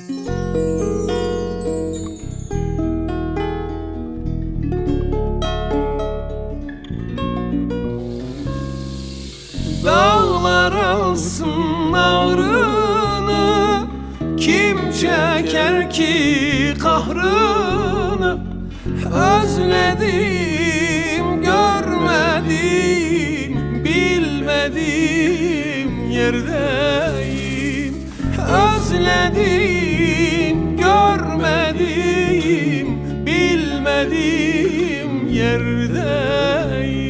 Dağlar alsın ağrını, kim çeker ki kahrını? Özledim, görmedim, bilmedim yerdeyim. Özledim, görmedim, bilmedim yerdeyim.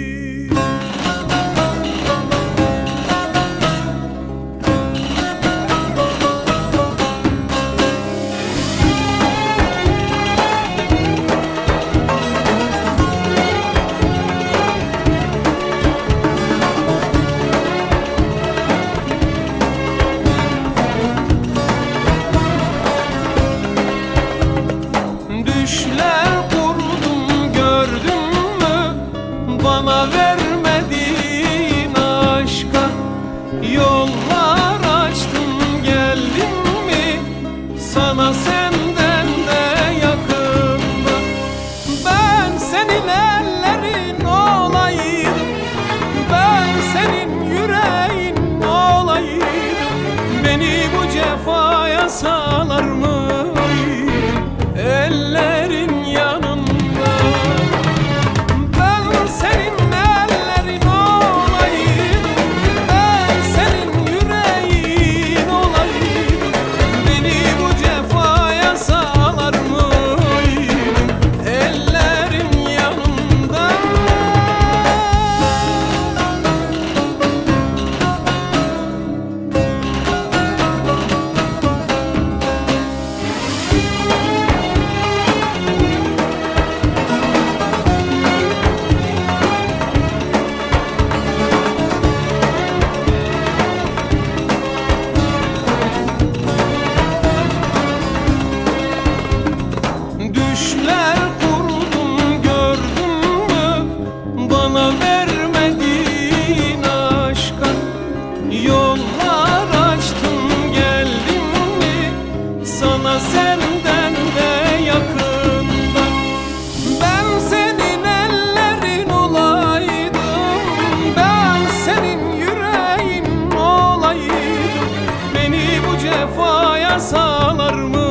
Düşler kurdum, gördün mü? Bana vermediğin aşka yollar açtım, geldin mi? Sana senden de yakınma. Ben senin ellerin olaydım, ben senin yüreğin olaydım. Beni bu cefaya salar mıydın ellerin yanında? Ben senin ellerin olaydım, ben senin yüreğin olaydım. Beni bu cefaya salar mıydın ellerin yanında? Düşler kurdum, gördün mü? Bana vermediğin aşka yollar açtım, geldin mi? Sana senden de yakında. Ben senin ellerin olaydım, ben senin yüreğin olaydım. Beni bu cefaya salar mı?